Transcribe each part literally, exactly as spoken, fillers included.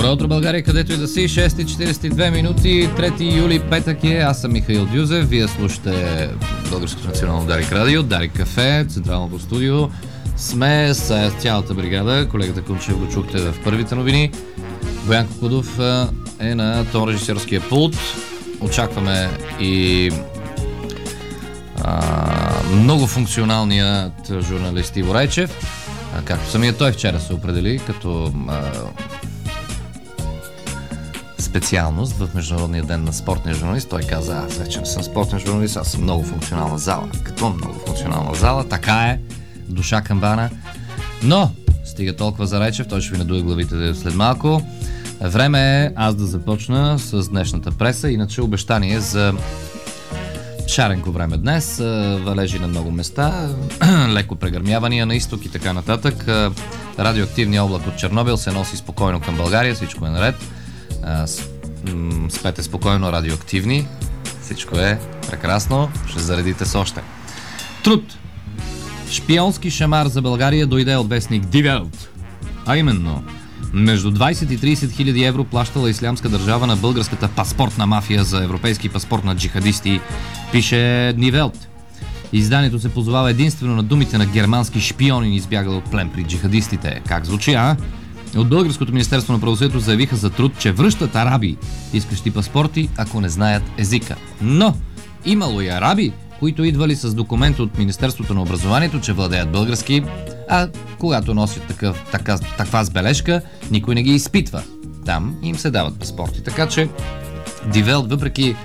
Добро утро, България, където и да си. шест и четиридесет и две минути, трети юли, петък е. Аз съм Михаил Дюзев. Вие слушате Българското национално Дарик Радио, Дарик Кафе, централното студио. Сме с цялата бригада. Колегата Кунчев го чухте в първите новини. Боян Кокудов е на тон режисьорския пулт. Очакваме и а, много функционалният журналист Иво Райчев, а, както самия той вчера се определи като а, специалност в Международния ден на спортния журналист. Той каза: аз вече не съм спортен журналист, аз съм много функционална зала. Като много функционална зала, така е, душа камбана. Но стига толкова за Райчев, той ще ви надуе главите след малко. Време е аз да започна с днешната преса, иначе обещание за шаренко време днес, валежи на много места, леко прегърмявания на изток и така нататък. Радиоактивният облак от Чернобил се носи спокойно към България, всичко е наред. Спете спокойно, радиоактивни, всичко е прекрасно, ще заредите с още. Труд. Шпионски шамар за България дойде от вестник Die Welt. А именно, между двайсет и трийсет хиляди евро плащала Ислямска държава на българската паспортна мафия за европейски паспорт на джихадисти, пише Die Welt. Изданието се позовава единствено на думите на германски шпионин, избягал от плен при джихадистите. Как звучи, а? От Българското министерство на правосъдието заявиха за Труд, че връщат араби, искащи паспорти, ако не знаят езика. Но имало и араби, които идвали с документ от Министерството на образованието, че владеят български, а когато носят такъв, така, таква сбележка, никой не ги изпитва. Там им се дават паспорти. Така че Die Welt, въпреки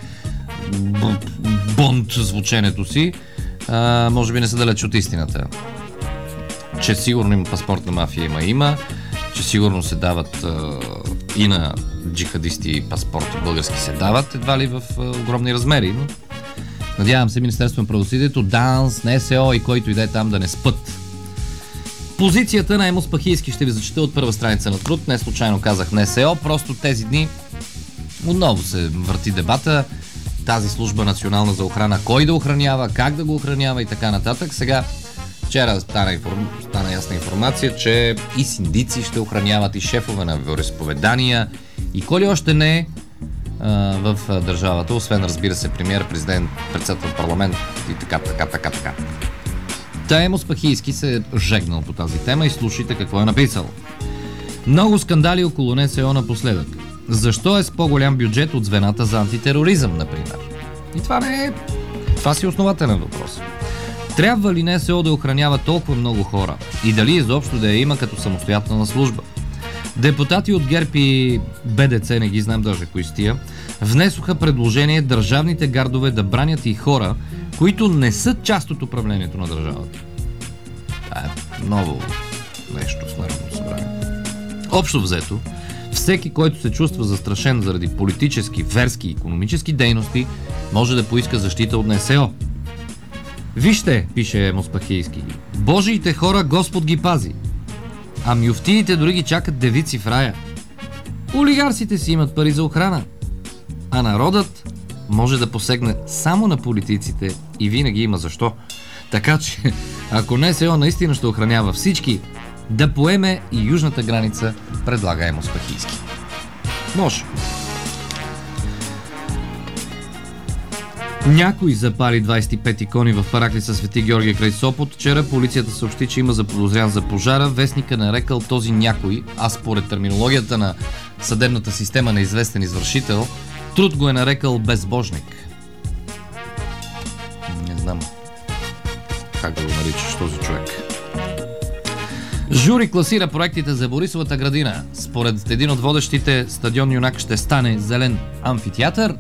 бонд звученето си, а, може би не са далеч от истината. Че сигурно има паспортна мафия, има има, че сигурно се дават а, и на джихадисти паспорти български се дават, едва ли в а, огромни размери, но надявам се Министерството на правосъдието, ДАНС, НСО и който и да е там да не спът. Позицията на Емо Спахийски ще ви зачета от първа страница на Труд. Не случайно казах НСО, просто тези дни отново се върти дебата. Тази служба национална за охрана, кой да охранява, как да го охранява и така нататък. Сега, вчера стана, информ... стана ясна информация, че и синдици ще охраняват, и шефове на вероизповедания, и коли още не в държавата, освен, разбира се, премиер, президент, председател на парламент и така, така, така, така. Та Емо Спахийски се е жегнал по тази тема и слушайте какво е написал. Много скандали около НСО напоследък. Защо е с по-голям бюджет от звената за антитероризъм, например? И това не е... Това си основателен въпрос. Трябва ли НСО да охранява толкова много хора? И дали изобщо да я има като самостоятелна служба? Депутати от ГЕРБ и БДЦ, не ги знам даже кои с тия, внесоха предложение държавните гардове да бранят и хора, които не са част от управлението на държавата. Това е ново нещо в Народното събрание. Общо взето, всеки, който се чувства застрашен заради политически, верски и икономически дейности, може да поиска защита от НСО. Вижте, пише Емо Спахийски, Божиите хора Господ ги пази. А мюфтиите дори ги чакат девици в рая. Олигарсите си имат пари за охрана. А народът може да посегне само на политиците и винаги има защо. Така че, ако НСО наистина ще охранява всички, да поеме и южната граница, предлага Емо Спахийски. Може. Някой запали двайсет и пет икони в параклиса Свети Георгия край Сопот. Вчера полицията съобщи, че има заподозрян за пожара. Вестника нарекал този някой, а според терминологията на съдебната система неизвестен извършител, Труд го е нарекал безбожник. Не знам как да го наричаш този човек. Жури класира проектите за Борисовата градина. Според един от водещите, стадион Юнак ще стане зелен амфитеатър.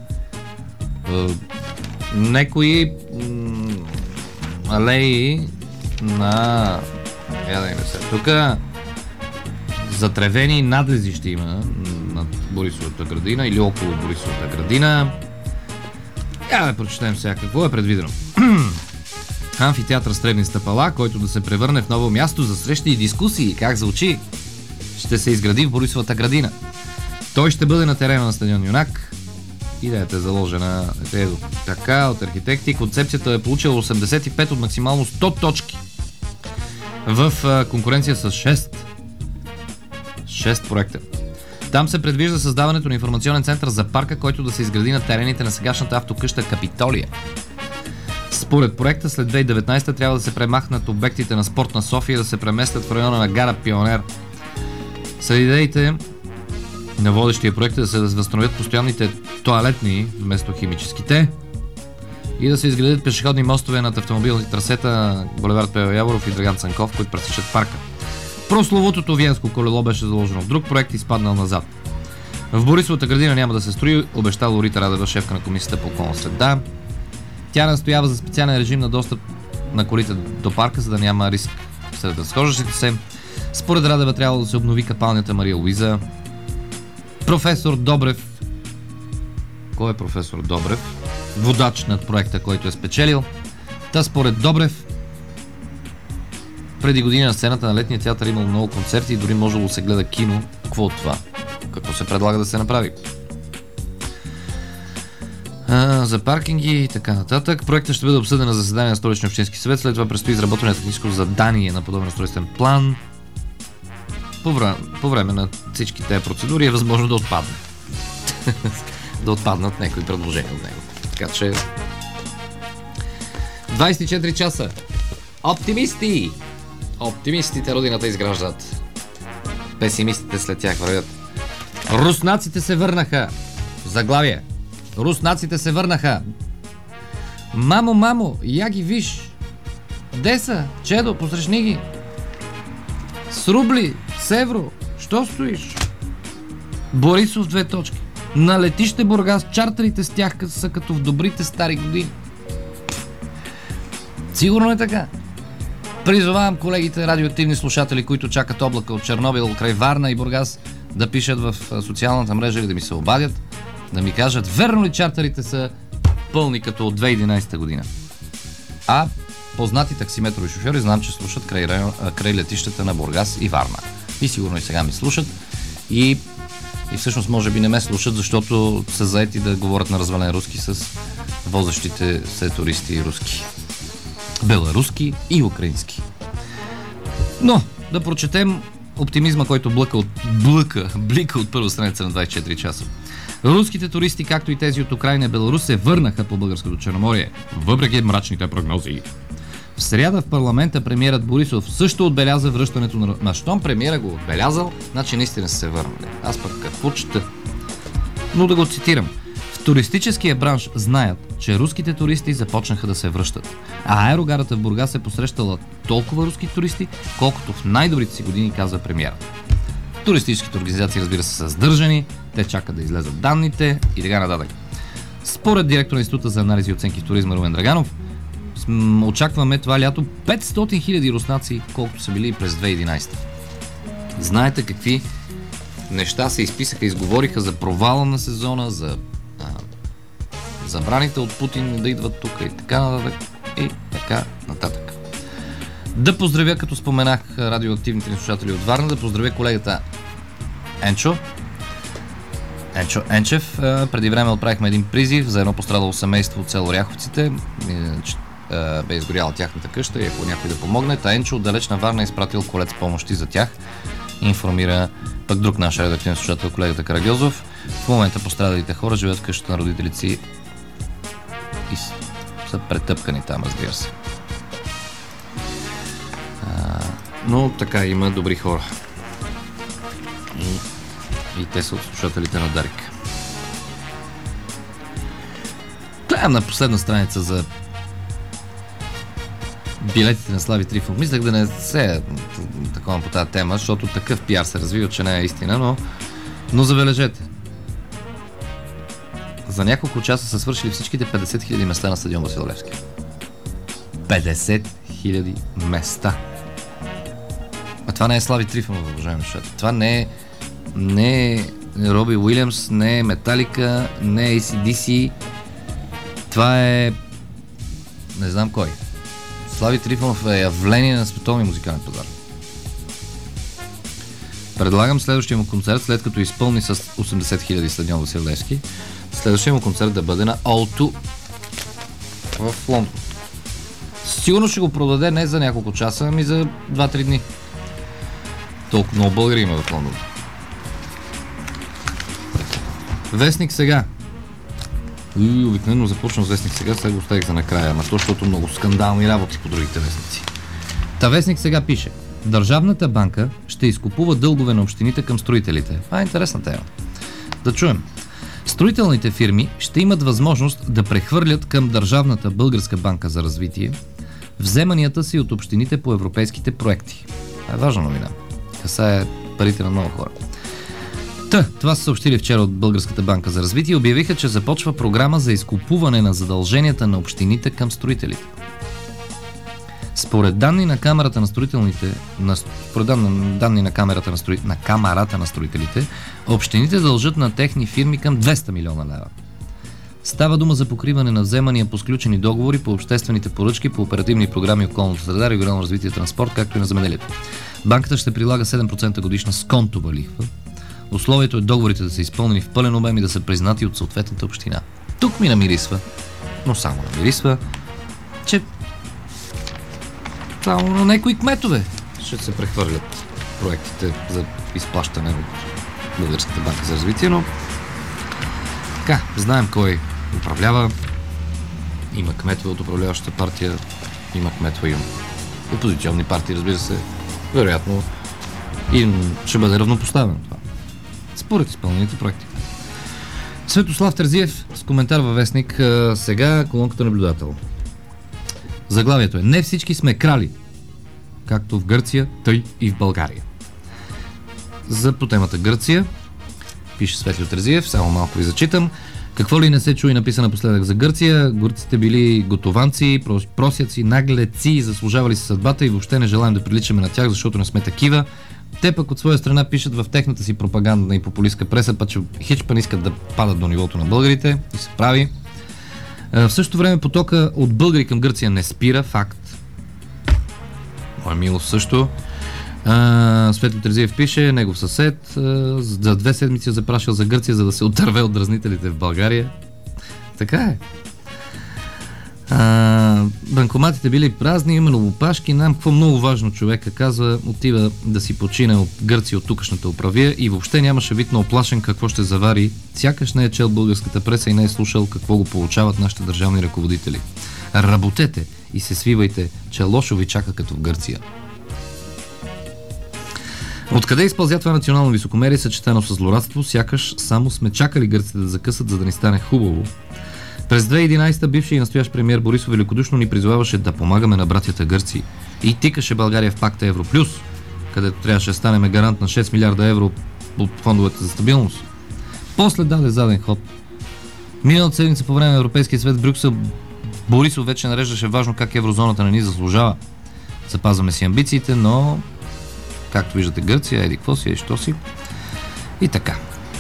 Некои м- алеи на... Я да не се. Тук затревени надлези ще има над Борисовата градина или около Борисовата градина. Я да прочетем сега какво е предвидено. Амфитеатър с тревни стъпала, който да се превърне в ново място за срещи и дискусии. Как звучи? Ще се изгради в Борисовата градина. Той ще бъде на терена на стадион Юнак. Идеята е заложена ето, така от архитекти. Концепцията е получила осемдесет и пет от максимално сто точки. В конкуренция с шест. шест проекта. Там се предвижда създаването на информационен център за парка, който да се изгради на терените на сегашната автокъща Капитолия. Според проекта след две хиляди и деветнадесета трябва да се премахнат обектите на Спортна София и да се преместят в района на гара Пионер. Сред идеите на водещия проект е да се възстановят постоянните тоалетни вместо химическите и да се изградят пешеходни мостове над автомобилни трасета булевард Павел Яворов и Драган Цанков, които пресичат парка. Прословутото виенско колело беше заложено в друг проект и спаднал назад. В Борисовата градина няма да се строи, обещала Рита Радева, шефка на Комисията по околна среда. Тя настоява за специален режим на достъп на колите до парка, за да няма риск сред разхождащите се. Според Радева трябва да се обнови капалнята Мария Луиза. Професор Добрев. Кой е професор Добрев? Водач над проекта, който е спечелил. Та според Добрев преди година на сцената на летния театър имало много концерти и дори можело да се гледа кино. Какво от това? Какво се предлага да се направи? А, за паркинги и така нататък. Проектът ще бъде обсъден на заседание на Столичния общински съвет. След това предстои изработване на техническо задание на подобен устройствен план. По време, по време на всички тези процедури е възможно да отпадне. да отпаднат някои предложения от него. Така че двадесет и четири часа. Оптимисти! Оптимистите родината изграждат. Песимистите след тях вървят. Руснаците се върнаха. Заглавие. Руснаците се върнаха. Мамо, мамо, я ги виж. Деса, чедо, посрещни ги. С рубли, с евро. Що стоиш? Борисов две точки. На летище Бургас чартерите с тях са като в добрите стари години. Сигурно е така. Призовавам колегите радиоактивни слушатели, които чакат облака от Чернобил край Варна и Бургас, да пишат в социалната мрежа или да ми се обадят, да ми кажат верно ли чартерите са пълни като от две хиляди и единадесета година. А познати таксиметрови шофьори знам, че слушат край, край летищата на Бургас и Варна. И сигурно и сега ми слушат. И, и всъщност може би не ме слушат, защото са заети да говорят на развален руски с возещите се туристи руски. Беларуски и украински. Но да прочетем оптимизма, който блъка от, блъка, блика от първа страница на двадесет и четири часа. Руските туристи, както и тези от Украйна и Беларус, се върнаха по българското Черноморие, въпреки мрачните прогнози. В сряда в парламента премиерът Борисов също отбеляза връщането на... На щом премиера го отбелязал, значи наистина са се върнали. Аз пък какво чета? Но да го цитирам. В туристическия бранш знаят, че руските туристи започнаха да се връщат, а аерогарата в Бургас е посрещала толкова руски туристи, колкото в най-добрите си години, казва премиерът. Туристическите организации, разбира се, са сдържани, те чакат да излезат данните и така нататък. Според директор на Института за анализи и оценки в туризма Румен Драганов, очакваме това лято петстотин хиляди руснаци, колкото са били през две хиляди и единадесета. Знаете какви неща се изписаха, изговориха за провала на сезона, за а, забраните от Путин да идват тук и така нататък и така нататък. Да поздравя, като споменах радиоактивните ни слушатели от Варна, да поздравя колегата Енчо. Енчо Енчев. Преди време отправихме един призив за едно пострадало семейство от село Оряховците. Бе изгоряла тяхната къща и ако някой да помогне, та Енчо отдалеч на Варна е изпратил колец помощи за тях. Информира пък друг наш редактивен слушател, колегата Карагьозов. В момента пострадалите хора живеят в къщата на родителите си и са претъпкани там, разбира се. А, но така, има добри хора. И, и те са от слушателите на Дарик. Гледам на последна страница за билетите на Слави Трифонов. Мислях да не се такова по тази тема, защото такъв пиар се развива, че не е истина, но, но забележете. За няколко часа са свършили всичките петдесет хиляди места на стадион Васил Левски. петдесет хиляди места. А това не е Слави Трифонов, уважаеми слушатели. Това не е, не е Роби Уилямс, не е Металика, не е Ей Си Ди Си. Това е... не знам кой. Слави Трифонов е явление на световния музикален пазар. Предлагам следващия му концерт, след като изпълни с осемдесет хиляди стадион Васил Левски, следващия му концерт да бъде на О два в Лондон. Сигурно ще го продаде не за няколко часа, ами за два-три дни. Толкова много българи има в Лондон. Вестник сега. И обикновено започвам с Вестник сега, сега го оставих за накрая, ама то, защото много скандални работи по другите вестници. Та Вестник сега пише: Държавната банка ще изкупува дългове на общините към строителите. Това е интересна тема. Да чуем. Строителните фирми ще имат възможност да прехвърлят към Държавната българска банка за развитие вземанията си от общините по европейските проекти. Това е важна новина. Касае парите на много хора. Та, това са съобщили вчера от Българската банка за развитие и обявиха, че започва програма за изкупуване на задълженията на общините към строителите. Според данни на камерата на строителните, на, според данни на камерата на, строи, на камерата на строителите, общините дължат на техни фирми към двеста милиона лева. Става дума за покриване на вземания по сключени договори по обществените поръчки, по оперативни програми околната среда, регионално развитие и транспорт, както и на земеделието. Банката ще прилага седем процента годишна сконтова лихва. Условието е договорите да са изпълнени в пълен обем и да са признати от съответната община. Тук ми намирисва, но само намирисва, че само на някои кметове ще се прехвърлят проектите за изплащане от Българската банка за развитие, но така, знаем кой управлява. Има кметове от управляващата партия, има кметове и опозиционни партии, разбира се. Вероятно и ще бъде равнопоставено това, според изпълнените проекти. Светослав Терзиев с коментар във Вестник сега, колонката наблюдател. Заглавието е: Не всички сме крали, както в Гърция, тъй и в България. За по темата Гърция пише Светлио Терзиев, само малко ви зачитам. Какво ли не се чу и написа напоследък за Гърция? Гърците били готованци, просяци, наглеци, заслужавали се съдбата и въобще не желаем да приличаме на тях, защото не сме такива. Те пък от своя страна пишат в техната си пропагандна и популистка преса, па че хич па не искат да падат до нивото на българите и се прави. В същото време потока от българи към Гърция не спира, факт. Моя милост също. Светлио Терзиев пише, негов съсед а, за две седмици е запрашил за Гърция, за да се отърве от дразнителите в България. Така е. А, банкоматите били празни, именно опашки. Нам какво много важно човека казва, отива да си почине от Гърция, от тукашната управия и въобще нямаше вид на оплашен какво ще завари. Сякаш не е чел българската преса и не е слушал какво го получават нашите държавни ръководители. Работете и се свивайте, че лошо ви чака като в Гърция. Откъде изпълзя това национално високомерие, съчетано с злорадство, сякаш само сме чакали гърците да закъсат, за да ни стане хубаво. През две хиляди и единадесета бивши и настоящ премиер Борисов великодушно ни призоваваше да помагаме на братята гърци и тикаше България в пакта Европлюс, където трябваше да станем гарант на шест милиарда евро от фондовете за стабилност. После даде заден ход. Миналата седмица по време на Европейския съвет в Брюксел Борисов вече нареждаше важно как еврозоната не ни заслужава. Запазваме си амбициите, но както виждате Гърция, еди какво си, е, що си. И така.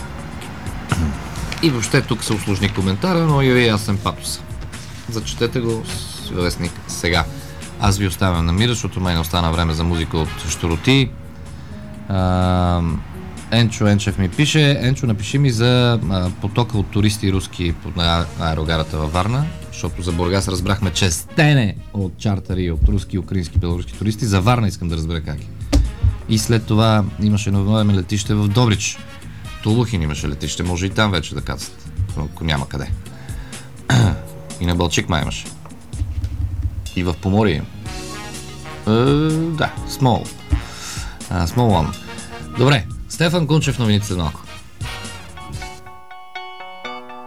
И въобще тук се усложни коментара, но и ясен патос. Зачетете го с Вестник сега. Аз ви оставям на мира, защото май не остана време за музика от Щуроти. А, Енчо Енчев ми пише: Енчо, напиши ми за а, потока от туристи руски на аерогарата във Варна, защото за Бургас разбрахме, че стене от чартери от руски, украински, белоруски туристи. За Варна искам да разбера как е. И след това имаше ново летище в Добрич. Тулухин имаше летище, може и там вече да кацат, ако няма къде. И на Балчик май имаше. И в Поморие. Е, да, Смол. Смол One. Добре, Стефан Кунчев новините след малко.